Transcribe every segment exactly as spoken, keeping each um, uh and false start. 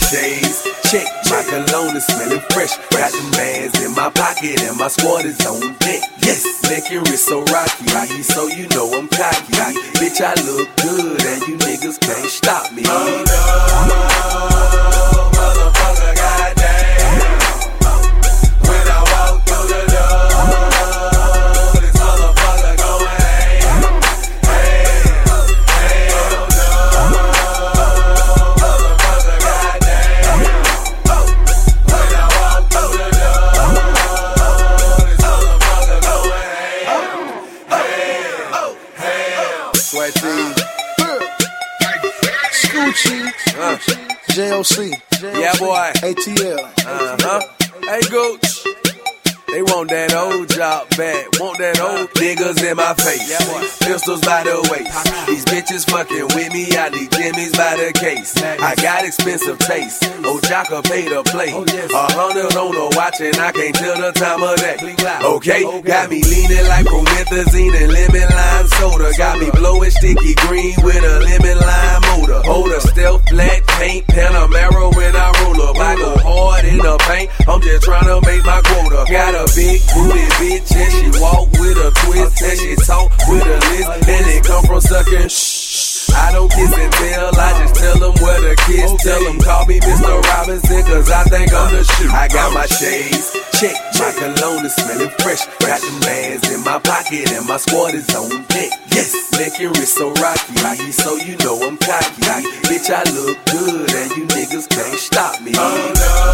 shades, check. My cologne is smelling fresh. Got them bands in my pocket and my squad is on deck. Yes, neck and wrist so rocky, rocky, so you know I'm cocky. Bitch, I look good and you niggas can't stop me. Oh no, motherfucker, goddamn. When I walk through the door, this motherfucker going ham. Hell, hell no, motherfucker, goddamn. When I walk through the door, this motherfucker going ham. Hell, hell. Sweaty. Scoochie, Uh. J O C, Yeah, boy. A T L. Uh-huh. Hey, Gooch. They want that old job back. Want that old niggas in my face. Pistols by the waist. These bitches fucking with me. I need Jimmy's by the case. I got expensive taste. Old Jocka paid to play. A hundred on the watch and I can't tell the time of day. Okay, got me leaning like promethazine and lemon lime soda. Got me blowing sticky green with a lemon lime motor. Hold a stealth flat paint Panamera when I roll up. I go hard in the paint. I'm just trying to make my quota. Got a big booty bitch and she walk with a twist and she talk with a list and it come from sucking shh. I don't kiss and tell, I just tell them where to kiss. Tell them call me Mister Robinson cause I think I'm the shoe. I got my shades, check, my cologne is smelling fresh. Got them bands in my pocket and my squad is on deck. Yes, neck and wrist so rocky, rocky, so you know I'm cocky. Bitch, I look good and you niggas can't stop me. Oh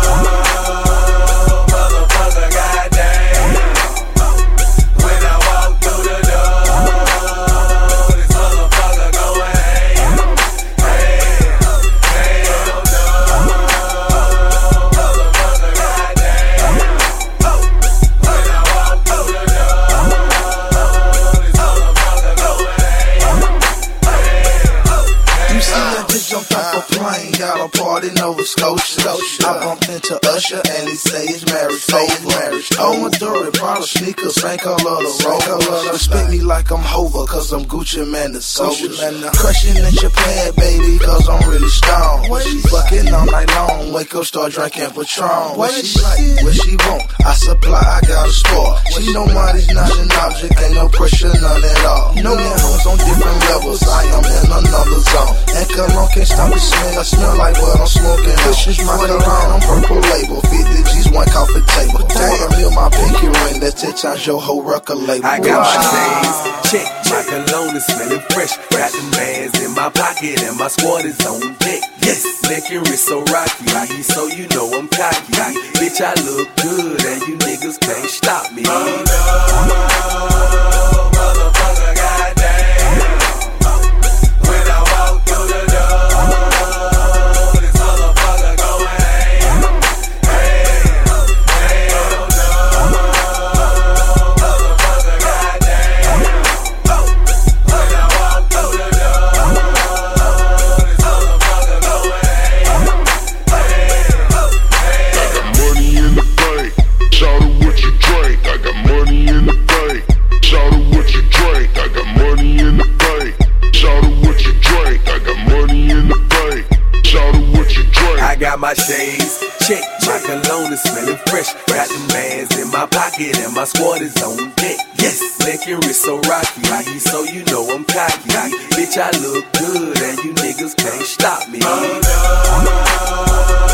no, motherfucker, goddamn. When I walk through the door, this motherfucker going ham. Hell, hell no, motherfucker, goddamn. When I walk through the door, this motherfucker going ham. You see that bitch jumped off a plane, got a party in Nova Scotia. I bumped into Usher and he say it's marriage over. Oh, my Dory, Prada sneakers, same color the rover. Respect me like I'm Hova, cause I'm Gucci man the soldier. Crushing at your pad, baby, cause I'm really stoned. She fucking all night long, wake up, start drinking Patron. What she like, what she want, I supply, I got a store. She know money's not an object, ain't no pressure, none at all. No hoes on different levels, I am in another zone. And cologne can't stop the smell, I smell like what I'm smoking. This is my cologne on purple label, fifty G's, one coffee table. Damn, feel my pinky ring, that's ten times your whole record label. I got my shades, check, my cologne is smelling fresh. Got them bands in my pocket and my squad is on deck. Yes, neck and wrist so rocky, rocky, so you know I'm cocky. Bitch, I look good and you niggas can't stop me. Oh no, motherfucker, goddamn. When I walk through the door, this motherfucker going ham. Hell, hell no, motherfucker, goddamn. When I walk through the door, this motherfucker going ham. Hell, I got money in the bank, shout out what you drink. I got money in the bank, shout out what you drink. I got money in the bank, shout out what you drink. I got money in the bank, shout out what you drink. I got my shades, check, my cologne is smelling fresh. Got them bands in my pocket and my squad is on deck. Yes, neck and wrist so rocky, rocky, so you know I'm cocky. Bitch, I look good and you niggas can't stop me. Oh no.